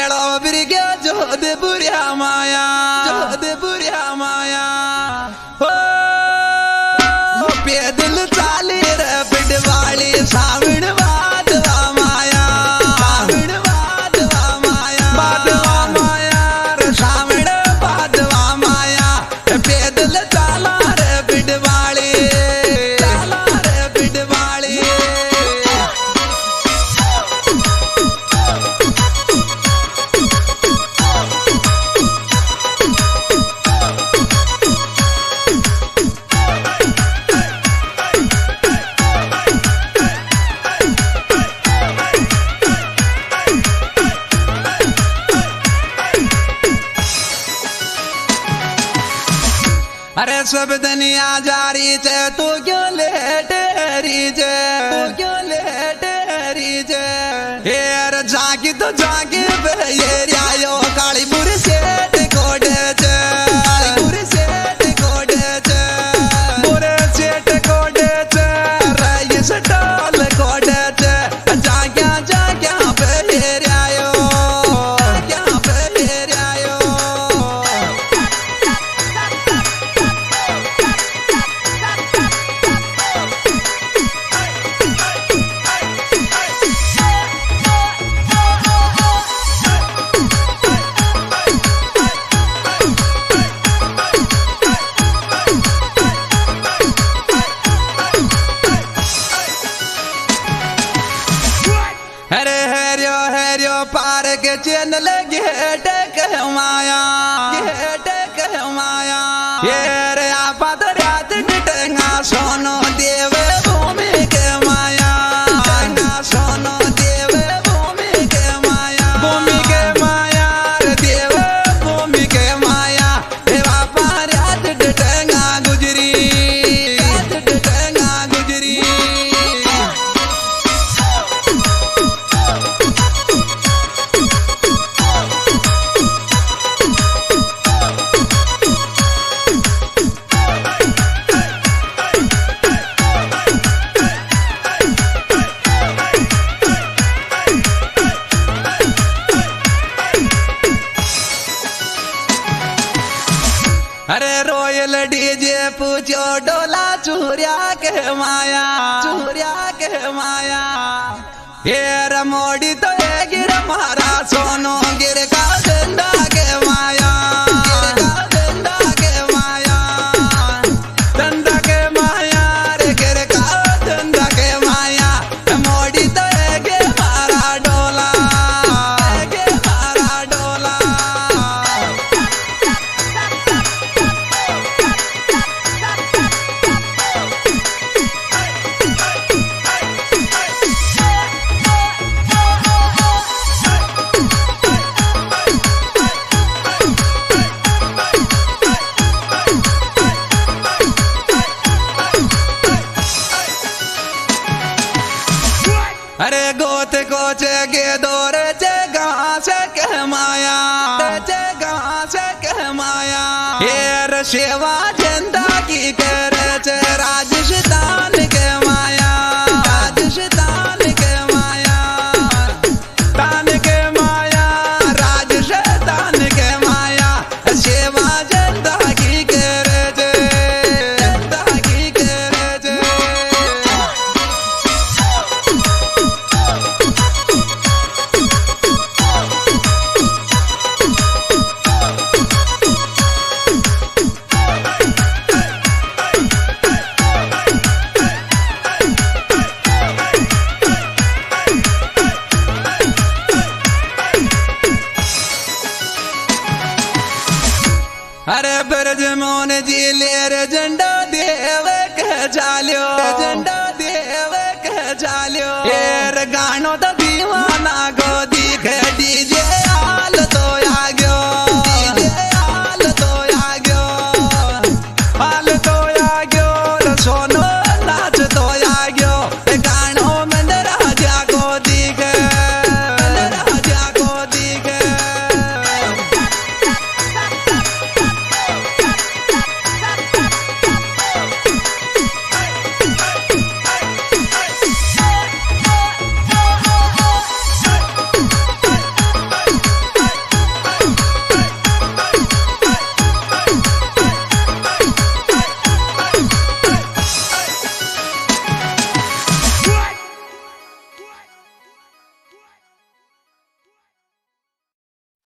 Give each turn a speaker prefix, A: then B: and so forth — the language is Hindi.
A: मेड़ो बिर गया जोधपुरिया माया, जोधपुरिया माया। हो पैदल चाली रे पिटवाली सावण वादवा माया, सावण वादवा माया, वादवा माया रे सावण वादवा माया। पैदल चाला रे पिटवाली, चाला रे पिटवाली। अरे सब दुनिया जारी चे तू क्यों लेट रही चे, तू क्यों लेट रही चे। यार जागी तो जागी ये आयो कालीपुर सेठ कोडे चे, कालीपुर सेठ कोडे चे, बुरे सेठ कोडे चे, रईस टोल कोडे चे। जाग्या जाग्या पे ये आयो, जाग्या पे ये आयो। पार के चैन लगे टक माया, टक माया। ये रे आपा तो रात टंगा सोनो देव भूमि के माया, टंगा सोनो देव भूमि के माया, भूमि के माया रे देव भूमि के माया। हे आपा रात टंगा गुजरी, रात टंगा गुजरी। अरे रोयल डीजे पूछो डोला चूरिया के माया, चूरिया के माया। ये रमोड़ी तो ये गिर मारा सोनो गिर का डंडा के माया, गिर का डंडा के माया, डंडा के माया रे गिर का डंडा के माया। मोड़ी तो ये गिर मारा डोला, गिर मारा डोला। अरे गोत कोच के दौरे चे घास के माया, चे घास के माया। ये सेवा जनता की करे चे राजस्थान के माया, राजस्थान के माया, तान के माया, राजस्थान के माया। सेवा जनता की करे चे, जनता की करे चे। अरे ब्रज मोहन जी लेर झंडा देव कह चाल्यो, झंडा देव कह चाल्यो। ये गानो तो दीवाना को दिख डीजे